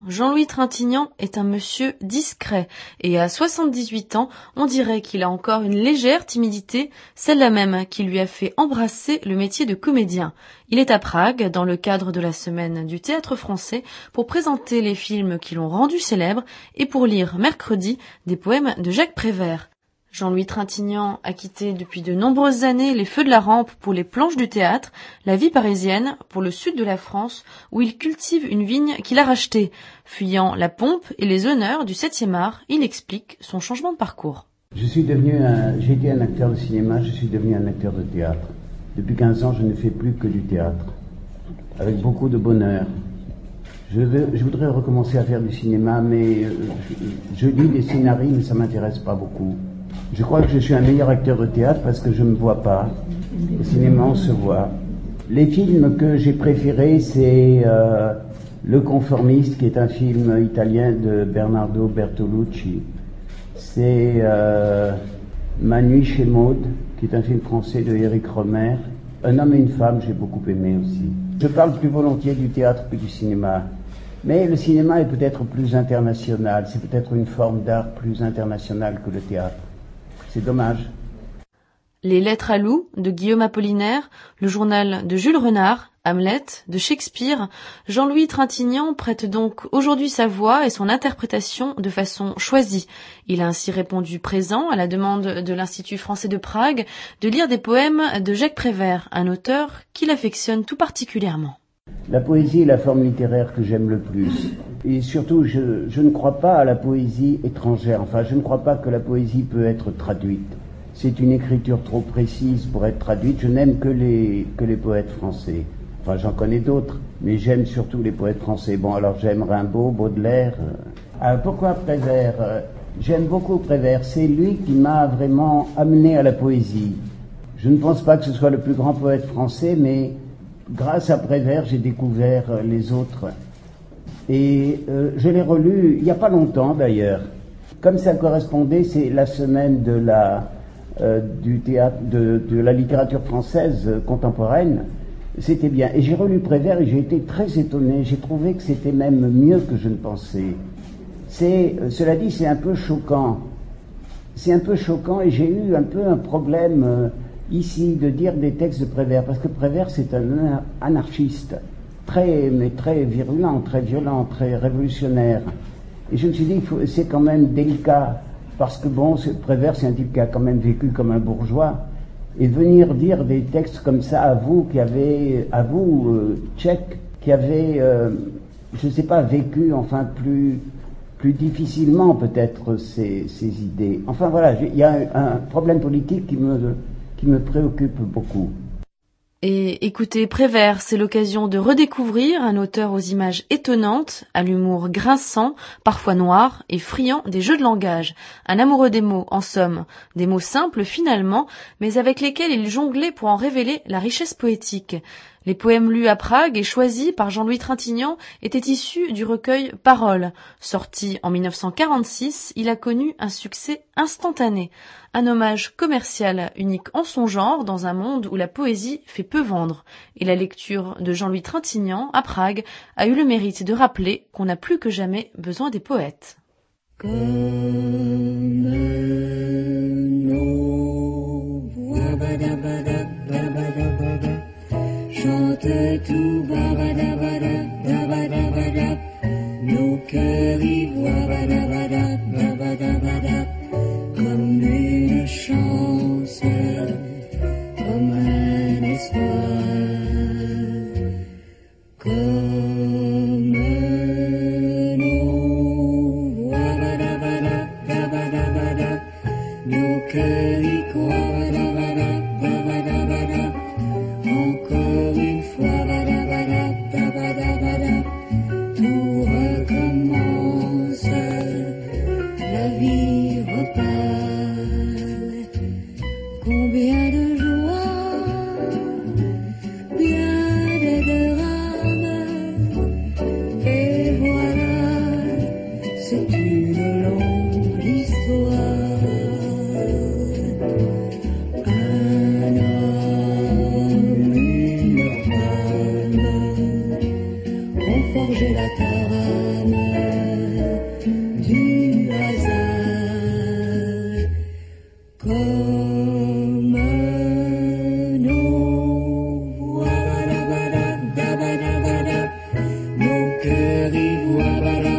Jean-Louis Trintignant est un monsieur discret et à 78 ans, on dirait qu'il a encore une légère timidité, celle-là même qui lui a fait embrasser le métier de comédien. Il est à Prague dans le cadre de la semaine du théâtre français pour présenter les films qui l'ont rendu célèbre et pour lire mercredi des poèmes de Jacques Prévert. Jean-Louis Trintignant a quitté depuis de nombreuses années les feux de la rampe pour les planches du théâtre, la vie parisienne pour le sud de la France où il cultive une vigne qu'il a rachetée. Fuyant la pompe et les honneurs du 7e art, il explique son changement de parcours. J'ai été un acteur de cinéma, je suis devenu un acteur de théâtre. Depuis 15 ans, je ne fais plus que du théâtre, avec beaucoup de bonheur. Je voudrais recommencer à faire du cinéma, mais je lis des scénarios, mais ça m'intéresse pas beaucoup. Je crois que je suis un meilleur acteur de théâtre parce que je ne me vois pas. Au cinéma, on se voit. Les films que j'ai préférés, c'est Le Conformiste, qui est un film italien de Bernardo Bertolucci. C'est Ma nuit chez Maud, qui est un film français de Éric Rohmer. Un homme et une femme, j'ai beaucoup aimé aussi. Je parle plus volontiers du théâtre que du cinéma. Mais le cinéma est peut-être plus international. C'est peut-être une forme d'art plus internationale que le théâtre. C'est dommage. Les Lettres à Lou de Guillaume Apollinaire, le journal de Jules Renard, Hamlet de Shakespeare, Jean-Louis Trintignant prête donc aujourd'hui sa voix et son interprétation de façon choisie. Il a ainsi répondu présent à la demande de l'Institut français de Prague de lire des poèmes de Jacques Prévert, un auteur qu'il affectionne tout particulièrement. La poésie est la forme littéraire que j'aime le plus. Et surtout, je ne crois pas à la poésie étrangère. Enfin, je ne crois pas que la poésie peut être traduite. C'est une écriture trop précise pour être traduite. Je n'aime que les poètes français. Enfin, j'en connais d'autres, mais j'aime surtout les poètes français. Bon, alors j'aime Rimbaud, Baudelaire. Pourquoi Prévert J'aime beaucoup Prévert. C'est lui qui m'a vraiment amené à la poésie. Je ne pense pas que ce soit le plus grand poète français, mais grâce à Prévert, j'ai découvert les autres. Et je l'ai relu il n'y a pas longtemps d'ailleurs. Comme ça correspondait, c'est la semaine du théâtre, de la littérature française contemporaine. C'était bien. Et j'ai relu Prévert et j'ai été très étonné. J'ai trouvé que c'était même mieux que je ne pensais. Cela dit, c'est un peu choquant. C'est un peu choquant et j'ai eu un peu un problème ici de dire des textes de Prévert, parce que Prévert c'est un anarchiste, très virulent, très violent, très révolutionnaire. Et je me suis dit, c'est quand même délicat, parce que bon, Prévert c'est un type qui a quand même vécu comme un bourgeois, et venir dire des textes comme ça à vous, Tchèques, qui avez, je ne sais pas, vécu enfin plus difficilement peut-être ces idées. Enfin voilà, il y a un problème politique qui me préoccupe beaucoup. Et écoutez Prévert, c'est l'occasion de redécouvrir un auteur aux images étonnantes, à l'humour grinçant, parfois noir et friand des jeux de langage. Un amoureux des mots, en somme. Des mots simples finalement, mais avec lesquels il jonglait pour en révéler la richesse poétique. Les poèmes lus à Prague et choisis par Jean-Louis Trintignant étaient issus du recueil Paroles. Sorti en 1946, il a connu un succès instantané. Un hommage commercial unique en son genre dans un monde où la poésie fait peu vendre. Et la lecture de Jean-Louis Trintignant à Prague a eu le mérite de rappeler qu'on n'a plus que jamais besoin des poètes. Chante tout babada babada, nos cœurs ivoires babada, comme une chance, comme un espoir, comme nos voix babada, nos cœurs y croient. Encore une fois, tout recommence, la vie y voix bara.